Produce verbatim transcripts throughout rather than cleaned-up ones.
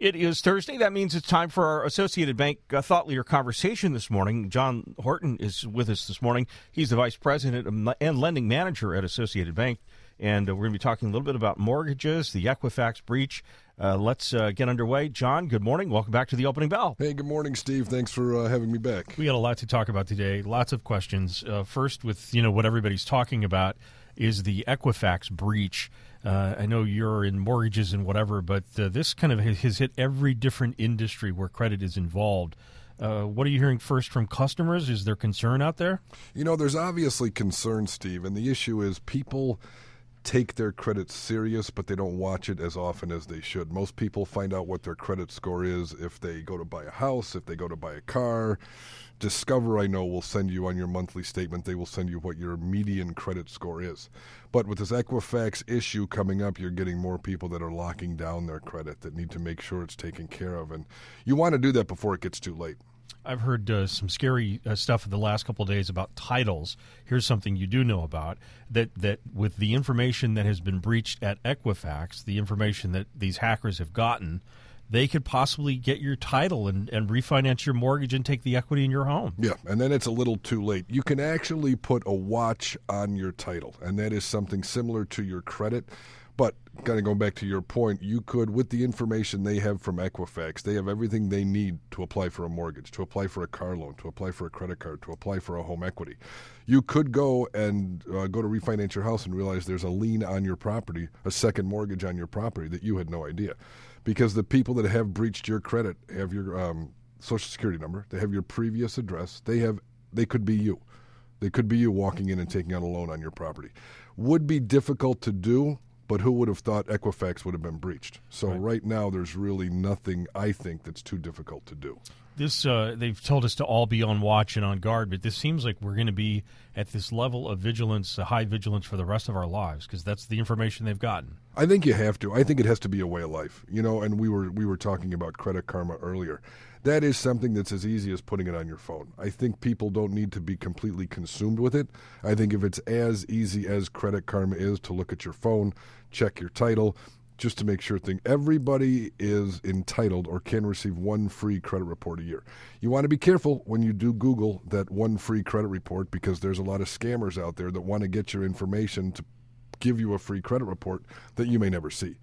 It is Thursday. That means it's time for our Associated Bank uh, Thought Leader conversation this morning. John Horton is with us this morning. He's the Vice President and Lending Manager at Associated Bank. And uh, we're going to be talking a little bit about mortgages, the Equifax breach. Uh, let's uh, get underway. John, good morning. Welcome back to the Opening Bell. Hey, good morning, Steve. Thanks for uh, having me back. We got a lot to talk about today, lots of questions. Uh, first, with you know what everybody's talking about is the Equifax breach. Uh, I know you're in mortgages and whatever, but uh, this kind of has hit every different industry where credit is involved. Uh, what are you hearing first from customers? Is there concern out there? You know, there's obviously concern, Steve, and the issue is people take their credit serious, but they don't watch it as often as they should. Most people find out what their credit score is if they go to buy a house, if they go to buy a car. Discover, I know, will send you on your monthly statement, they will send you what your median credit score is. But with this Equifax issue coming up, you're getting more people that are locking down their credit that need to make sure it's taken care of. And you want to do that before it gets too late. I've heard uh, some scary uh, stuff in the last couple of days about titles. Here's something you do know about, that, that with the information that has been breached at Equifax, the information that these hackers have gotten, they could possibly get your title and, and refinance your mortgage and take the equity in your home. Yeah, and then it's a little too late. You can actually put a watch on your title, and that is something similar to your credit. But kind of going back to your point, you could, with the information they have from Equifax, they have everything they need to apply for a mortgage, to apply for a car loan, to apply for a credit card, to apply for a home equity. You could go and uh, go to refinance your house and realize there's a lien on your property, a second mortgage on your property that you had no idea. Because the people that have breached your credit have your um, Social Security number, they have your previous address, they have, they could be you. They could be you walking in and taking out a loan on your property. Would be difficult to do, but who would have thought Equifax would have been breached? So right, right now, there's really nothing, I think, that's too difficult to do. This uh, they've told us to all be on watch and on guard, but this seems like we're going to be at this level of vigilance, uh, high vigilance for the rest of our lives, because that's the information they've gotten. I think you have to. I think it has to be a way of life. You know, and we were we were talking about Credit Karma earlier. That is something that's as easy as putting it on your phone. I think people don't need to be completely consumed with it. I think if it's as easy as Credit Karma is to look at your phone, check your title, just to make sure thing everybody is entitled or can receive one free credit report a year. You want to be careful when you do Google that one free credit report, because there's a lot of scammers out there that want to get your information to give you a free credit report that you may never see.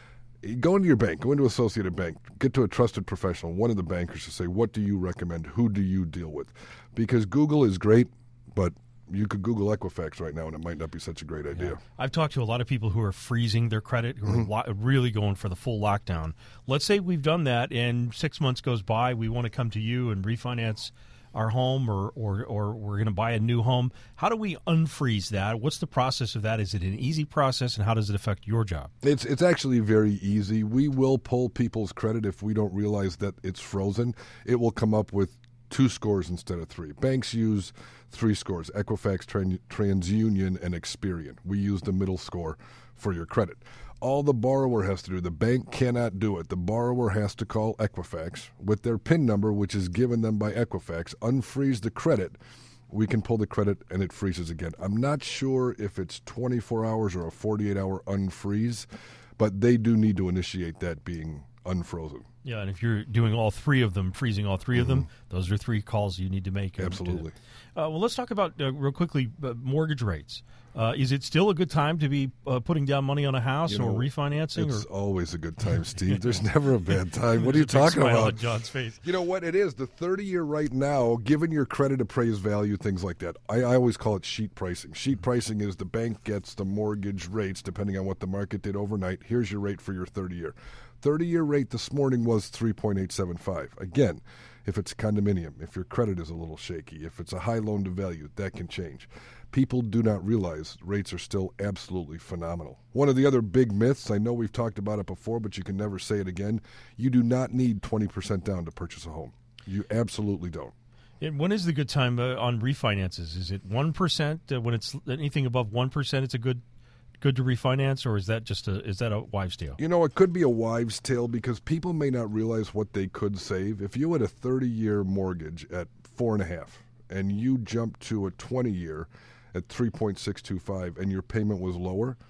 Go into your bank, go into Associated Bank, get to a trusted professional, one of the bankers, to say, what do you recommend? Who do you deal with? Because Google is great, but you could Google Equifax right now, and it might not be such a great idea. Yeah. I've talked to a lot of people who are freezing their credit, who mm-hmm. are lo- really going for the full lockdown. Let's say we've done that, and six months goes by, we want to come to you and refinance our home, or, or, or we're going to buy a new home. How do we unfreeze that? What's the process of that? Is it an easy process, and how does it affect your job? It's it's actually very easy. We will pull people's credit if we don't realize that it's frozen. It will come up with two scores instead of three. Banks use three scores: Equifax, Tran- TransUnion, and Experian. We use the middle score for your credit. All the borrower has to do, the bank cannot do it. The borrower has to call Equifax with their PIN number, which is given them by Equifax, unfreeze the credit. We can pull the credit, and it freezes again. I'm not sure if it's twenty-four hours or a forty-eight hour unfreeze, but they do need to initiate that being unfrozen. Yeah, and if you're doing all three of them, freezing all three mm-hmm. of them, those are three calls you need to make. Absolutely. Uh, well, let's talk about, uh, real quickly, uh, mortgage rates. Uh, is it still a good time to be uh, putting down money on a house, you know, or refinancing? It's or? always a good time, Steve. There's never a bad time. What are you talking smile about? On John's face. You know what it is? The thirty-year right now, given your credit appraised value, things like that, I, I always call it sheet pricing. Sheet pricing is the bank gets the mortgage rates depending on what the market did overnight. Here's your rate for your thirty-year. thirty-year rate this morning was three point eight seven five. Again, if it's a condominium, if your credit is a little shaky, if it's a high loan to value, that can change. People do not realize rates are still absolutely phenomenal. One of the other big myths, I know we've talked about it before, but you can never say it again, you do not need twenty percent down to purchase a home. You absolutely don't. And when is the good time uh, on refinances? Is it one percent? Uh, when it's anything above one percent, it's a good good to refinance, or is that just a is that a wives' tale? You know, it could be a wives' tale because people may not realize what they could save. If you had a thirty-year mortgage at four and a half, and you jump to a twenty-year at three point six two five, and your payment was lower,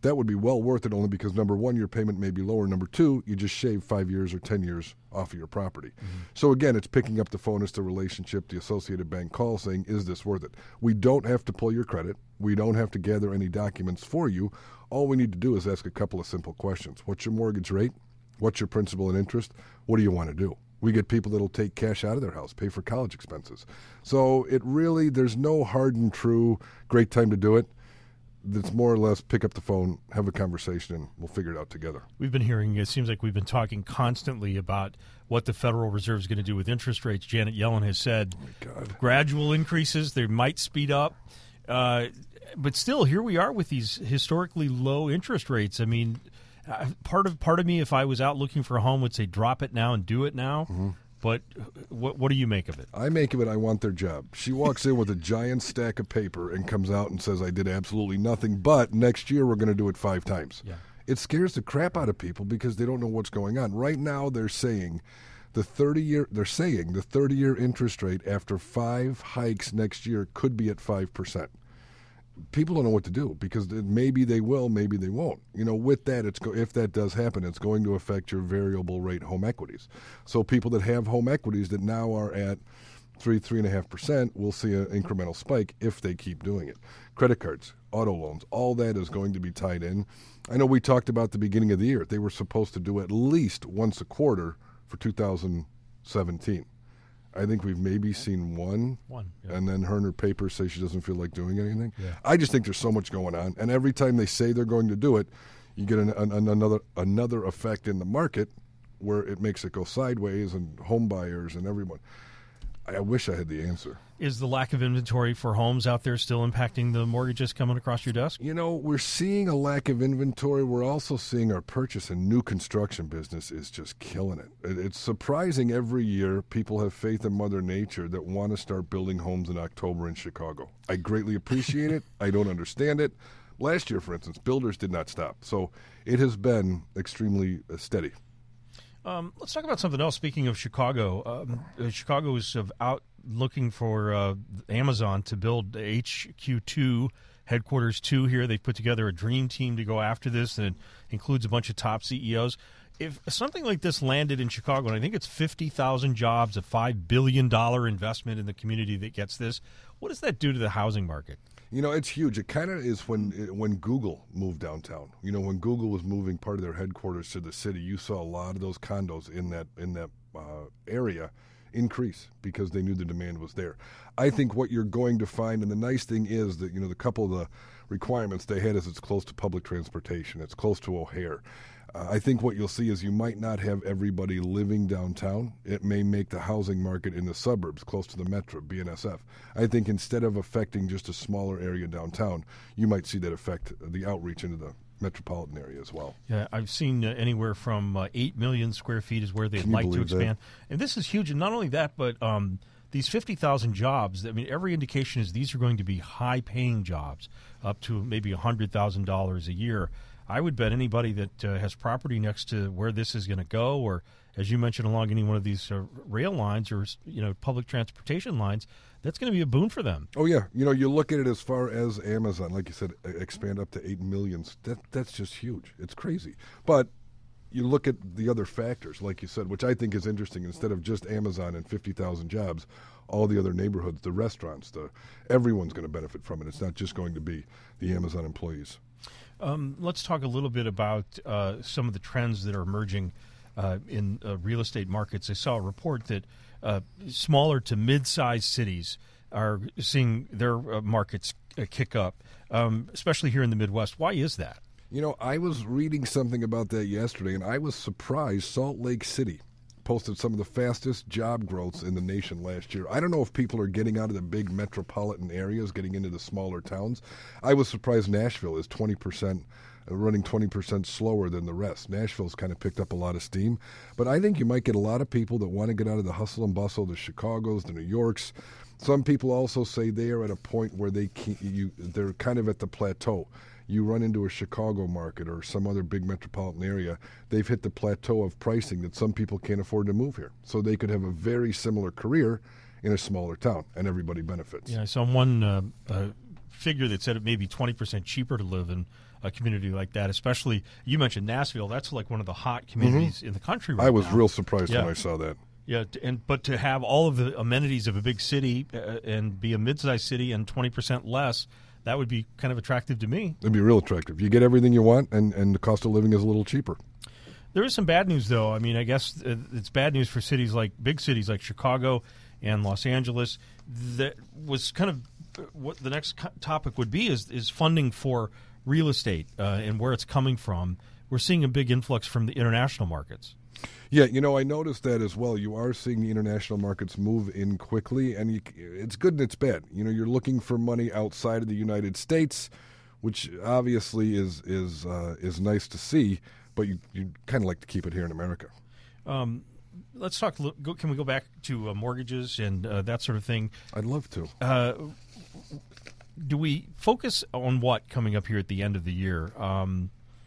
that would be well worth it only because, number one, your payment may be lower. Number two, you just shave five years or ten years off of your property. Mm-hmm. So, again, it's picking up the phone as the relationship, the Associated Bank call saying, is this worth it? We don't have to pull your credit. We don't have to gather any documents for you. All we need to do is ask a couple of simple questions. What's your mortgage rate? What's your principal and interest? What do you want to do? We get people that will take cash out of their house, pay for college expenses. So it really, there's no hard and true, great time to do it. It's more or less pick up the phone, have a conversation, and we'll figure it out together. We've been hearing, it seems like we've been talking constantly about what the Federal Reserve is going to do with interest rates. Janet Yellen has said oh my God. gradual increases, they might speed up. Uh, but still, here we are with these historically low interest rates. I mean, uh, part of part of me, if I was out looking for a home, would say drop it now and do it now. Mm-hmm. But what what do you make of it? I make of it I want their job. She walks in with a giant stack of paper and comes out and says, I did absolutely nothing, but next year we're going to do it five times. Yeah. It scares the crap out of people because they don't know what's going on. Right now they're saying the thirty-year they're saying the thirty-year interest rate after five hikes next year could be at five percent. People don't know what to do because maybe they will, maybe they won't. You know, with that, it's go- if that does happen, it's going to affect your variable rate home equities. So people that have home equities that now are at three, three and a half percent will see an incremental spike if they keep doing it. Credit cards, auto loans, all that is going to be tied in. I know we talked about the beginning of the year. They were supposed to do at least once a quarter for two thousand seventeen. I think we've maybe seen one, one yeah. and then her and her papers say she doesn't feel like doing anything. Yeah. I just think there's so much going on, and every time they say they're going to do it, you get an, an, another another effect in the market where it makes it go sideways, and home buyers and everyone. I wish I had the answer. Is the lack of inventory for homes out there still impacting the mortgages coming across your desk? You know, we're seeing a lack of inventory. We're also seeing our purchase and new construction business is just killing it. It's surprising every year people have faith in Mother Nature that want to start building homes in October in Chicago. I greatly appreciate it. I don't understand it. Last year, for instance, builders did not stop. So it has been extremely uh, steady. Um, let's talk about something else. Speaking of Chicago, um, uh, Chicago is uh, out looking for uh, Amazon to build H Q two, headquarters two here. They've put together a dream team to go after this, and it includes a bunch of top C E Os. If something like this landed in Chicago, and I think it's fifty thousand jobs, a five billion dollars investment in the community that gets this, what does that do to the housing market? You know, it's huge. It kind of is when when Google moved downtown. You know, when Google was moving part of their headquarters to the city, you saw a lot of those condos in that in that uh, area increase because they knew the demand was there. I think what you're going to find, and the nice thing is that, you know, the couple of the requirements they had is it's close to public transportation, it's close to O'Hare. Uh, I think what you'll see is you might not have everybody living downtown. It may make the housing market in the suburbs, close to the metro, B N S F. I think instead of affecting just a smaller area downtown, you might see that affect the outreach into the metropolitan area as well. Yeah, I've seen uh, anywhere from uh, eight million square feet is where they'd like to expand. That? And this is huge. And not only that, but um, these fifty thousand jobs, I mean, every indication is these are going to be high-paying jobs, up to maybe one hundred thousand dollars a year. I would bet anybody that uh, has property next to where this is going to go, or as you mentioned, along any one of these uh, rail lines or, you know, public transportation lines, that's going to be a boon for them. Oh, yeah. You know, you look at it as far as Amazon, like you said, expand up to eight million. That, that's just huge. It's crazy. But you look at the other factors, like you said, which I think is interesting. Instead of just Amazon and fifty thousand jobs, all the other neighborhoods, the restaurants, the everyone's going to benefit from it. It's not just going to be the Amazon employees. Um, let's talk a little bit about uh, some of the trends that are emerging uh, in uh, real estate markets. I saw a report that uh, smaller to mid-sized cities are seeing their uh, markets uh, kick up, um, especially here in the Midwest. Why is that? You know, I was reading something about that yesterday, and I was surprised Salt Lake City posted some of the fastest job growths in the nation last year. I don't know if people are getting out of the big metropolitan areas, getting into the smaller towns. I was surprised Nashville is twenty percent, uh, running twenty percent slower than the rest. Nashville's kind of picked up a lot of steam. But I think you might get a lot of people that want to get out of the hustle and bustle, the Chicagos, the New Yorks. Some people also say they are at a point where they can't, you, they're kind of at the plateau. You run into a Chicago market or some other big metropolitan area, they've hit the plateau of pricing that some people can't afford to move here. So they could have a very similar career in a smaller town, and everybody benefits. Yeah, I saw one uh, uh, figure that said it may be twenty percent cheaper to live in a community like that, especially, you mentioned Nashville. That's like one of the hot communities mm-hmm. in the country right I was now. real surprised yeah. when I saw that. Yeah, and but to have all of the amenities of a big city uh, and be a mid-sized city and twenty percent less, that would be kind of attractive to me. It'd be real attractive. You get everything you want, and, and the cost of living is a little cheaper. There is some bad news, though. I mean, I guess it's bad news for cities like big cities like Chicago and Los Angeles. That was kind of what the next topic would be is is funding for real estate uh, and where it's coming from. We're seeing a big influx from the international markets. Yeah, you know, I noticed that as well. You are seeing the international markets move in quickly, and you, it's good and it's bad. You know, you're looking for money outside of the United States, which obviously is is uh, is nice to see, but you you kind of like to keep it here in America. Um, let's talk. Can we go back to uh, mortgages and uh, that sort of thing? I'd love to. Uh, do we focus on what coming up here at the end of the year? Um,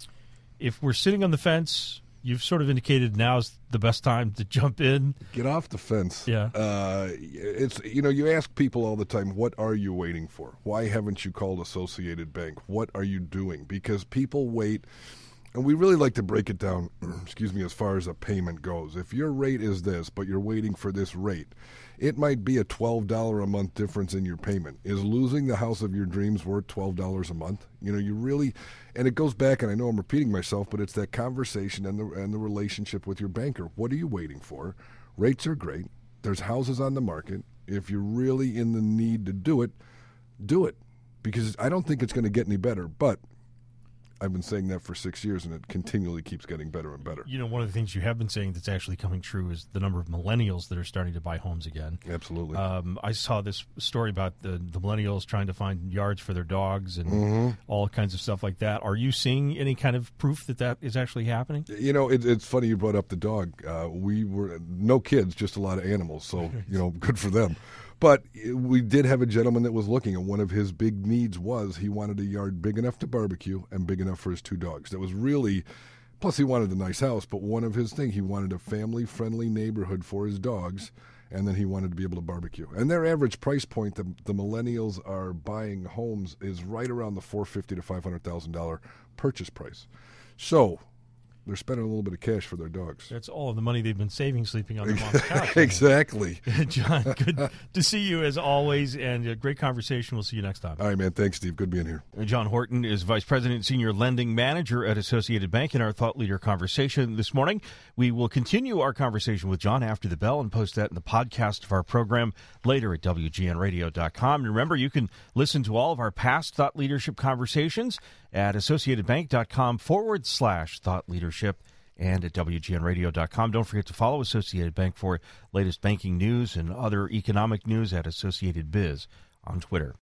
if we're sitting on the fence. You've sort of indicated now's the best time to jump in. Get off the fence. Yeah. Uh, it's you know, you ask people all the time, what are you waiting for? Why haven't you called Associated Bank? What are you doing? Because people wait, and we really like to break it down, excuse me, as far as a payment goes. If your rate is this, but you're waiting for this rate, it might be a twelve dollars a month difference in your payment. Is losing the house of your dreams worth twelve dollars a month? You know, you really, and it goes back, and I know I'm repeating myself, but it's that conversation and the and the relationship with your banker. What are you waiting for? Rates are great. There's houses on the market. If you're really in the need to do it, do it. Because I don't think it's going to get any better, but I've been saying that for six years, and it continually keeps getting better and better. You know, one of the things you have been saying that's actually coming true is the number of millennials that are starting to buy homes again. Absolutely. Um, I saw this story about the, the millennials trying to find yards for their dogs and mm-hmm. all kinds of stuff like that. Are you seeing any kind of proof that that is actually happening? You know, it, it's funny you brought up the dog. Uh, we were no kids, just a lot of animals, so, you know, good for them. But we did have a gentleman that was looking, and one of his big needs was he wanted a yard big enough to barbecue and big enough for his two dogs. That was really, plus he wanted a nice house, but one of his things, he wanted a family-friendly neighborhood for his dogs, and then he wanted to be able to barbecue. And their average price point, the, the millennials are buying homes, is right around the four hundred fifty thousand to five hundred thousand dollars purchase price. So they're spending a little bit of cash for their dogs. That's all of the money they've been saving sleeping on their mom's couch. Exactly. John, good to see you as always, and a great conversation. We'll see you next time. All right, man. Thanks, Steve. Good being here. John Horton is Vice President and Senior Lending Manager at Associated Bank in our Thought Leader conversation this morning. We will continue our conversation with John after the bell and post that in the podcast of our program later at W G N radio dot com. And remember, you can listen to all of our past Thought Leadership conversations at associatedbank.com forward slash thought leadership and at W G N radio dot com. Don't forget to follow Associated Bank for latest banking news and other economic news at Associated Biz on Twitter.